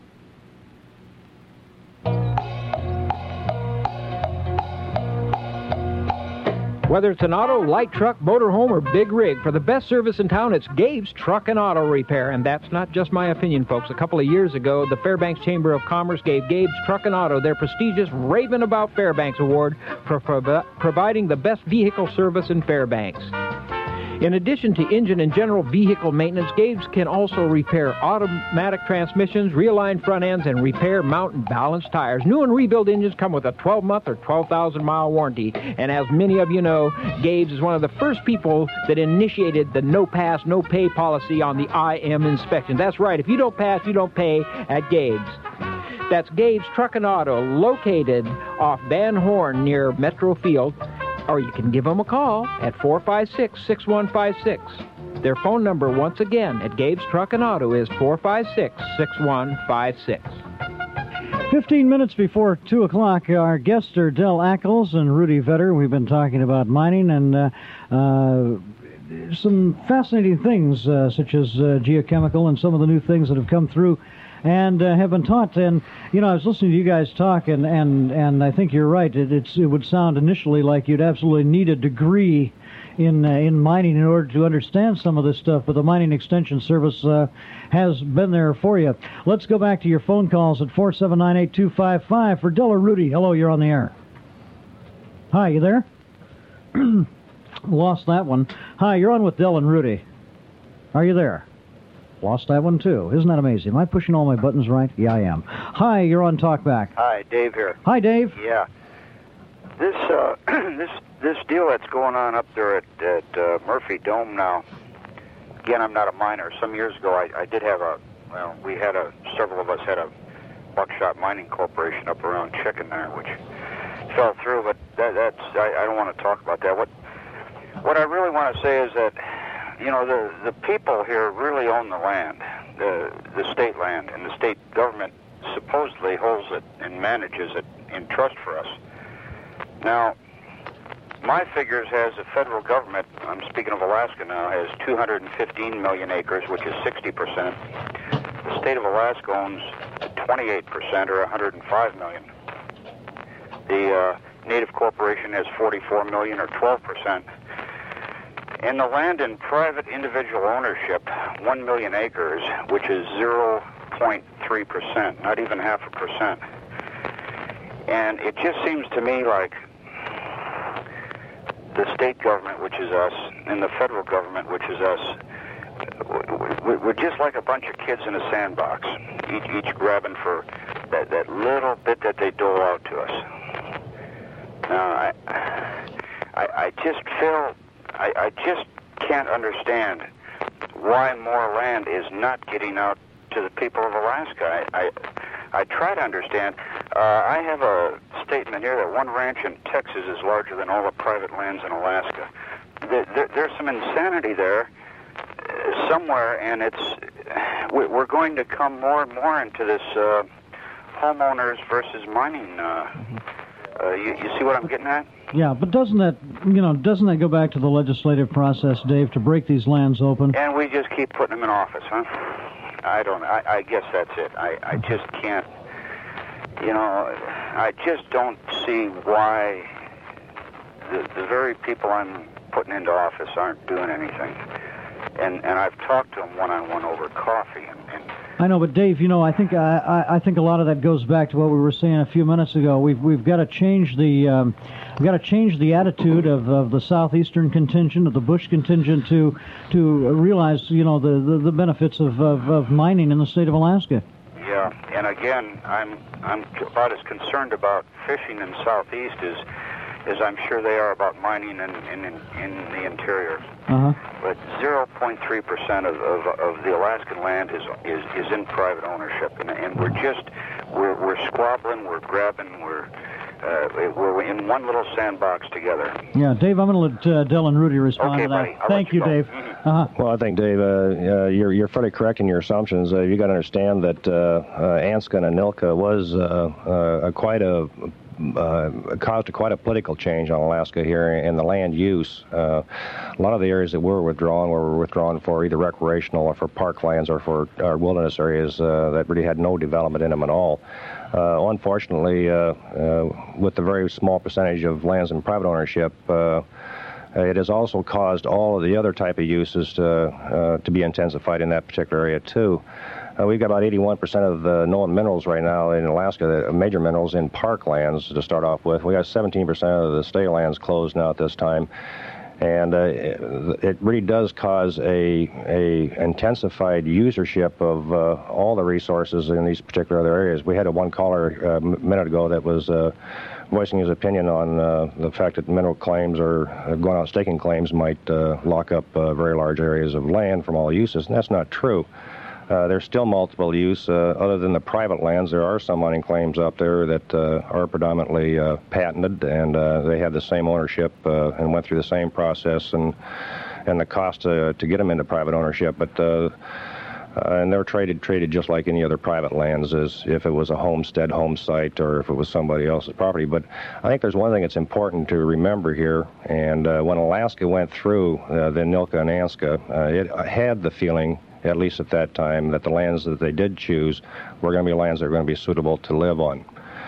Whether it's an auto, light truck, motorhome, or big rig, for the best service in town, it's Gabe's Truck and Auto Repair. And that's not just my opinion, folks. A couple of years ago, the Fairbanks Chamber of Commerce gave Gabe's Truck and Auto their prestigious Raving About Fairbanks Award for pro- providing the best vehicle service in Fairbanks. In addition to engine and general vehicle maintenance, Gabe's can also repair automatic transmissions, realign front ends, and repair mount and balance tires. New and rebuild engines come with a twelve-month or twelve thousand mile warranty. And as many of you know, Gabe's is one of the first people that initiated the no-pass, no-pay policy on the I M inspection. That's right. If you don't pass, you don't pay at Gabe's. That's Gabe's Truck and Auto, located off Van Horn near Metro Field. Or you can give them a call at four five six, six one five six. Their phone number, once again, at Gabe's Truck and Auto is four five six, six one five six. Fifteen minutes before two o'clock, our guests are Del Ackles and Rudy Vetter. We've been talking about mining and uh, uh, some fascinating things, uh, such as uh, geochemical and some of the new things that have come through and uh, have been taught. And, you know, I was listening to you guys talk, and, and, and I think you're right. It, it's, it would sound initially like you'd absolutely need a degree in uh, in mining in order to understand some of this stuff, but the Mining Extension Service uh, has been there for you. Let's go back to your phone calls at four seven nine, eight two five five for Del or Rudy. Hello, you're on the air. Hi, you there? Lost that one. Hi, you're on with Del and Rudy. Are you there? Lost that one, too. Isn't that amazing? Am I pushing all my buttons right? Yeah, I am. Hi, you're on Talkback. Hi, Dave here. Hi, Dave. Yeah. This uh, this this deal that's going on up there at, at uh, Murphy Dome now, again, I'm not a miner. Some years ago, I, I did have a, well, we had a, several of us had a Buckshot Mining Corporation up around Chicken there, which fell through, but that, that's, I, I don't want to talk about that. What, what I really want to say is that, you know, the, the people here really own the land, the, the state land, and the state government supposedly holds it and manages it in trust for us. Now, my figures has the federal government, I'm speaking of Alaska now, has two hundred fifteen million acres, which is sixty percent. The state of Alaska owns twenty-eight percent, or one hundred five million. The uh, Native Corporation has forty-four million, or twelve percent. And the land in private individual ownership, one million acres, which is zero point three percent, not even half a percent. And it just seems to me like the state government, which is us, and the federal government, which is us, we're just like a bunch of kids in a sandbox, each, each grabbing for that, that little bit that they dole out to us. Now, I, I, I just feel, I, I just can't understand why more land is not getting out to the people of Alaska. I, I, I try to understand. Uh, I have a statement here that one ranch in Texas is larger than all the private lands in Alaska. There, there, there's some insanity there uh, somewhere, and it's we're going to come more and more into this uh, homeowners versus mining. Uh, uh, you, you see what I'm getting at? Yeah, but doesn't that, you know, doesn't that go back to the legislative process, Dave, to break these lands open? And we just keep putting them in office, huh? I don't know. I, I guess that's it. I, I just can't, you know, I just don't see why the, the very people I'm putting into office aren't doing anything. And and I've talked to them one-on-one over coffee. And, and I know, but Dave, you know, I think I, I, I think a lot of that goes back to what we were saying a few minutes ago. We've we've got to change the um, we've got to change the attitude of, of the southeastern contingent, of the Bush contingent, to to realize, you know, the, the, the benefits of, of, of mining in the state of Alaska. Yeah, and again, I'm I'm about as concerned about fishing in southeast as as I'm sure they are about mining in in, in the interior. Uh-huh. But zero point three percent of, of of the Alaskan land is is, is in private ownership, and, and we're just we're we're squabbling, we're grabbing, we're uh, we're in one little sandbox together. Yeah, Dave, I'm going to let uh, Del and Rudy respond okay, to that. buddy. I'll Thank you, you Dave. Mm-hmm. Uh-huh. Well, I think, Dave, uh, uh, you're you're fairly correct in your assumptions. Uh, you got to understand that uh, uh, Anscombe and Anilka was uh, uh, quite a uh, caused quite a political change on Alaska here in the land use. Uh, a lot of the areas that were withdrawn were withdrawn for either recreational or for parklands or for uh, wilderness areas uh, that really had no development in them at all. Uh, unfortunately, uh, uh, with the very small percentage of lands in private ownership, uh, it has also caused all of the other type of uses to, uh, to be intensified in that particular area, too. Uh, we've got about eighty-one percent of the known minerals right now in Alaska, the major minerals in parklands to start off with. We got seventeen percent of the state lands closed now at this time. And uh, it really does cause a, a intensified usership of uh, all the resources in these particular other areas. We had a one caller uh, a minute ago that was uh, voicing his opinion on uh, the fact that mineral claims or uh, going out staking claims might uh, lock up uh, very large areas of land from all uses, and that's not true. Uh, there's still multiple use. Uh, other than the private lands, there are some mining claims out there that uh, are predominantly uh, patented, and uh, they have the same ownership uh, and went through the same process and and the cost uh, to get them into private ownership. But uh, uh, and they're traded traded just like any other private lands, as if it was a homestead home site or if it was somebody else's property. But I think there's one thing that's important to remember here. And uh, when Alaska went through uh, the Anilka and Anska, uh, it had the feeling, at least at that time, that the lands that they did choose were going to be lands that are going to be suitable to live on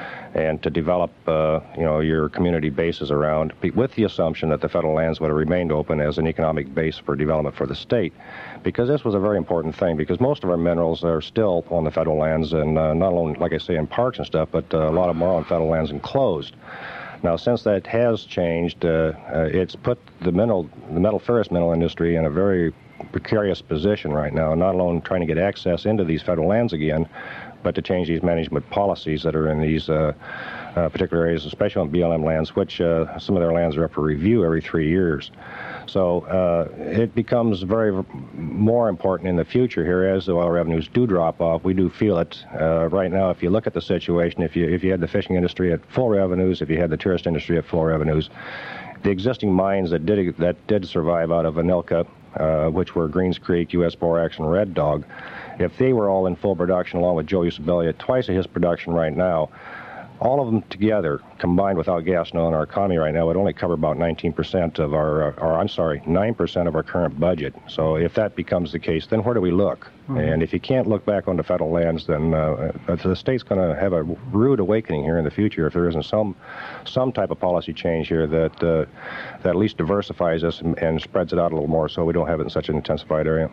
and to develop, uh, you know, your community bases around, with the assumption that the federal lands would have remained open as an economic base for development for the state. Because this was a very important thing, because most of our minerals are still on the federal lands, and uh, not only, like I say, in parks and stuff, but uh, a lot of them are on federal lands and closed. Now, since that has changed, uh, uh, it's put the mineral, the metal ferrous mineral industry in a very precarious position right now, not alone trying to get access into these federal lands again, but to change these management policies that are in these uh, uh, particular areas, especially on B L M lands, which uh, some of their lands are up for review every three years. So uh, it becomes very more important in the future here as the oil revenues do drop off. We do feel it uh, right now. If you look at the situation, if you if you had the fishing industry at full revenues, if you had the tourist industry at full revenues, the existing mines that did that did survive out of Anilka, uh, which were Greens Creek, U S Borax, and Red Dog, if they were all in full production along with Joe Usabelli at twice of his production right now, all of them together, combined without gas and oil in our economy right now, would only cover about nineteen percent of our, or I'm sorry, nine percent of our current budget. So if that becomes the case, then where do we look? Mm-hmm. And if you can't look back onto federal lands, then uh, the state's going to have a rude awakening here in the future if there isn't some some type of policy change here that, uh, that at least diversifies us and, and spreads it out a little more so we don't have it in such an intensified area.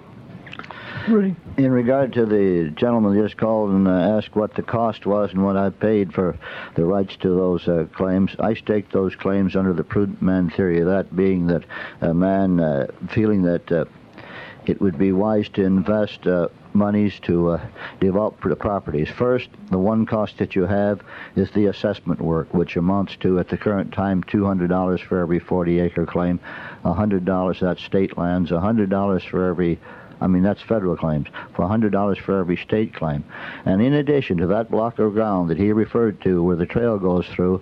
Rudy. In regard to the gentleman who just called and uh, asked what the cost was and what I paid for the rights to those uh, claims, I staked those claims under the prudent man theory, that being that a man uh, feeling that uh, it would be wise to invest uh, monies to uh, develop the properties. First, the one cost that you have is the assessment work, which amounts to, at the current time, two hundred dollars for every forty acre claim, one hundred dollars, that's state lands, one hundred dollars for every I mean, that's federal claims, for one hundred dollars for every state claim. And in addition to that block of ground that he referred to where the trail goes through,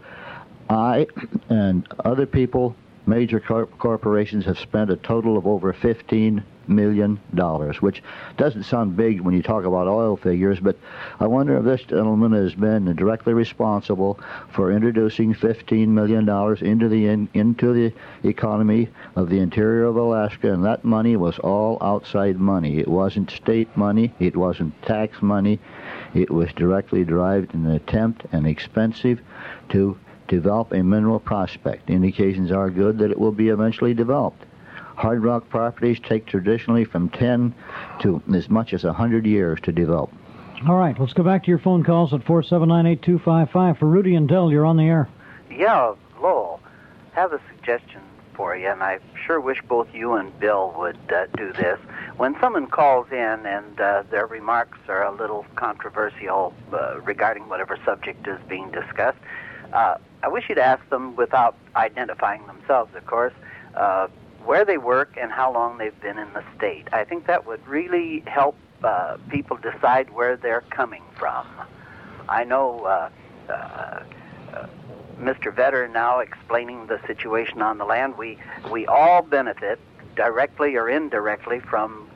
I and other people, major corp- corporations, have spent a total of over fifteen million dollars, which doesn't sound big when you talk about oil figures, but I wonder if this gentleman has been directly responsible for introducing fifteen million dollars into the in, into the economy of the interior of Alaska, and that money was all outside money. It wasn't state money, it wasn't tax money, it was directly derived in an attempt and expensive to develop a mineral prospect. Indications are good that it will be eventually developed. Hard rock properties take traditionally from ten to as much as one hundred years to develop. All right, let's go back to your phone calls at four seven nine, eight two five five. For Rudy and Dell, you're on the air. Yeah, Lowell, have a suggestion for you, and I sure wish both you and Bill would uh, do this. When someone calls in and uh, their remarks are a little controversial uh, regarding whatever subject is being discussed, uh, I wish you'd ask them, without identifying themselves, of course, uh, where they work and how long they've been in the state. I think that would really help uh, people decide where they're coming from. I know uh, uh, uh, Mister Vetter now explaining the situation on the land. We we all benefit, directly or indirectly, from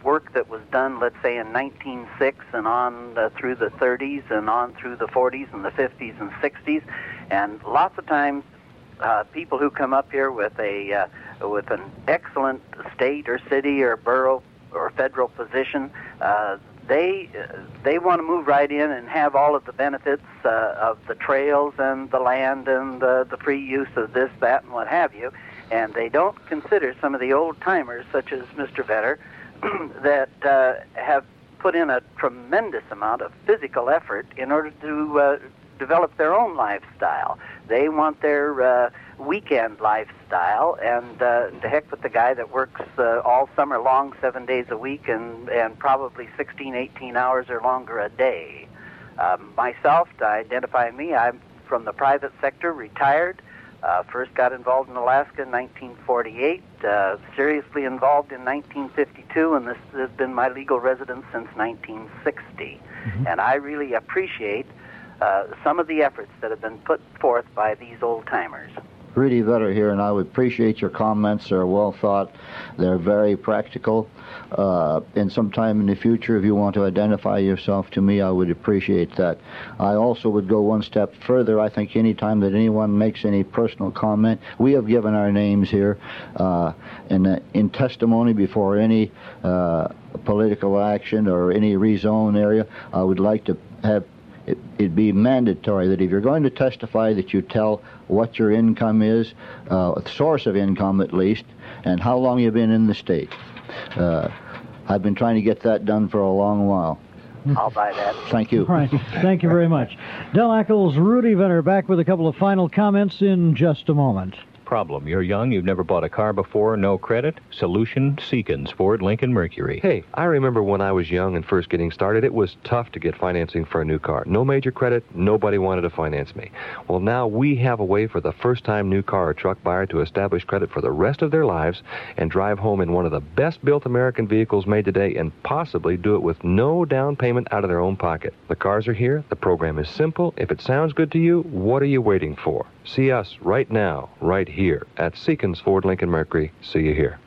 work that was done, let's say, in nineteen oh six and on uh, through the thirties and on through the forties and the fifties and sixties. And lots of times, uh, people who come up here with a uh, with an excellent state or city or borough or federal position, uh, they uh, they want to move right in and have all of the benefits uh, of the trails and the land and uh, the free use of this, that, and what have you. And they don't consider some of the old-timers, such as Mister Vetter, that uh, have put in a tremendous amount of physical effort in order to uh, develop their own lifestyle. They want their uh, weekend lifestyle, and uh, to heck with the guy that works uh, all summer long, seven days a week, and, and probably sixteen, eighteen hours or longer a day. Um, myself, to identify me, I'm from the private sector, retired. Uh, first got involved in Alaska in nineteen forty-eight, uh, seriously involved in nineteen fifty-two, and this has been my legal residence since nineteen sixty. Mm-hmm. And I really appreciate uh, some of the efforts that have been put forth by these old-timers. Rudy Vetter here, and I would appreciate your comments. They're well thought. They're very practical. Uh, and sometime in the future, if you want to identify yourself to me, I would appreciate that. I also would go one step further. I think any time that anyone makes any personal comment, we have given our names here uh, in, uh, in testimony before any uh, political action or any rezone area. I would like to have It, it'd be mandatory that if you're going to testify that you tell what your income is, uh, source of income at least, and how long you've been in the state. Uh, I've been trying to get that done for a long while. I'll buy that. Thank you. All right. Thank you very much. Del Eccles, Rudy Vetter, back with a couple of final comments in just a moment. Problem. You're young, you've never bought a car before, no credit? Solution, Seekins, Ford, Lincoln, Mercury. Hey, I remember when I was young and first getting started, it was tough to get financing for a new car. No major credit, nobody wanted to finance me. Well, now we have a way for the first-time new car or truck buyer to establish credit for the rest of their lives and drive home in one of the best-built American vehicles made today and possibly do it with no down payment out of their own pocket. The cars are here. The program is simple. If it sounds good to you, what are you waiting for? See us right now, right here at Seekins Ford Lincoln Mercury. See you here.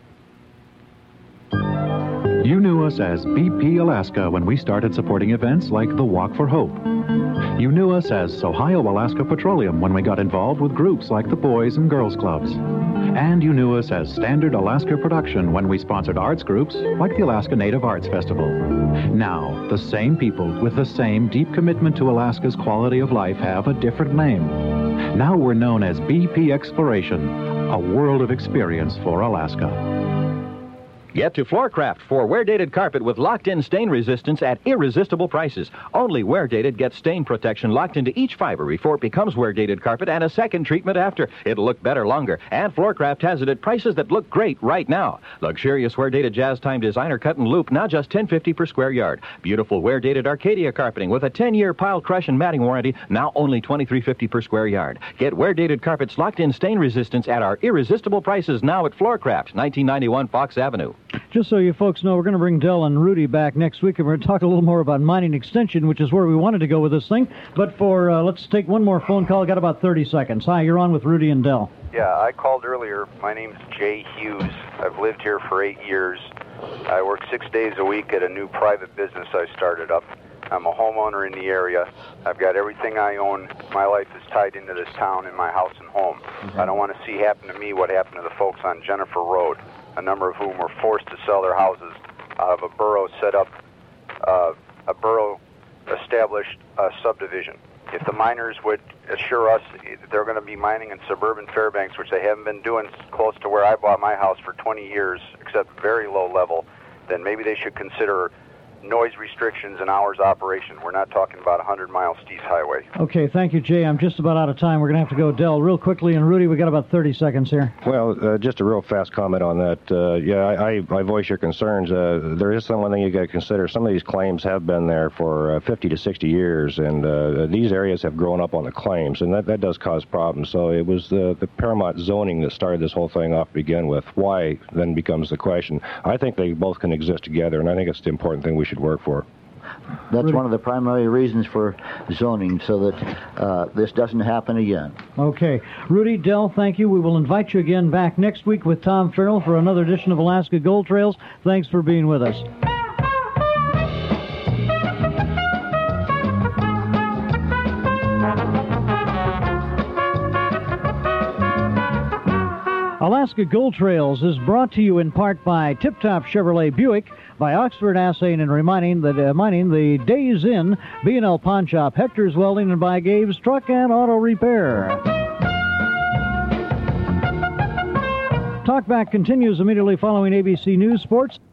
You knew us as B P Alaska when we started supporting events like the Walk for Hope. You knew us as Ohio Alaska Petroleum when we got involved with groups like the Boys and Girls Clubs. And you knew us as Standard Alaska Production when we sponsored arts groups like the Alaska Native Arts Festival. Now, the same people with the same deep commitment to Alaska's quality of life have a different name. Now we're known as B P Exploration, a world of experience for Alaska. Get to Floorcraft for wear-dated carpet with locked-in stain resistance at irresistible prices. Only wear-dated gets stain protection locked into each fiber before it becomes wear-dated carpet and a second treatment after. It'll look better longer. And Floorcraft has it at prices that look great right now. Luxurious wear-dated Jazz Time designer cut and loop, now just ten fifty per square yard. Beautiful wear-dated Arcadia carpeting with a ten-year pile crush and matting warranty, now only twenty-three fifty per square yard. Get wear-dated carpets locked-in stain resistance at our irresistible prices now at Floorcraft, nineteen ninety-one Fox Avenue. Just so you folks know, we're going to bring Del and Rudy back next week, and we're going to talk a little more about mining extension, which is where we wanted to go with this thing. But for, uh, let's take one more phone call. Got about thirty seconds. Hi, you're on with Rudy and Del. Yeah, I called earlier. My name's Jay Hughes. I've lived here for eight years. I work six days a week at a new private business I started up. I'm a homeowner in the area. I've got everything I own. My life is tied into this town and my house and home. Mm-hmm. I don't want to see happen to me what happened to the folks on Jennifer Road, a number of whom were forced to sell their houses out of a borough set up, uh, a borough established uh, subdivision. If the miners would assure us that they're going to be mining in suburban Fairbanks, which they haven't been doing close to where I bought my house for twenty years, except very low level, then maybe they should consider noise restrictions and hours operation. We're not talking about a hundred mile Steese Highway. Okay, thank you, Jay. I'm just about out of time. We're going to have to go, Del, real quickly. And Rudy, we got about thirty seconds here. Well, uh, just a real fast comment on that. Uh, yeah, I, I, I voice your concerns. Uh, there is some one thing you got to consider. Some of these claims have been there for uh, fifty to sixty years, and uh, these areas have grown up on the claims, and that, that does cause problems. So it was the, the paramount zoning that started this whole thing off to begin with. Why then becomes the question. I think they both can exist together, and I think it's the important thing we should work for. That's Rudy. one of the primary reasons for zoning, so that uh, this doesn't happen again. Okay. Rudy, Del, thank you. We will invite you again back next week with Tom Farrell for another edition of Alaska Gold Trails. Thanks for being with us. Alaska Gold Trails is brought to you in part by Tip Top Chevrolet Buick, by Oxford Assaying and Reminding the uh, mining the Days Inn, B and L Pawn Shop, Hector's Welding, and by Gabe's Truck and Auto Repair. Talkback continues immediately following A B C News Sports.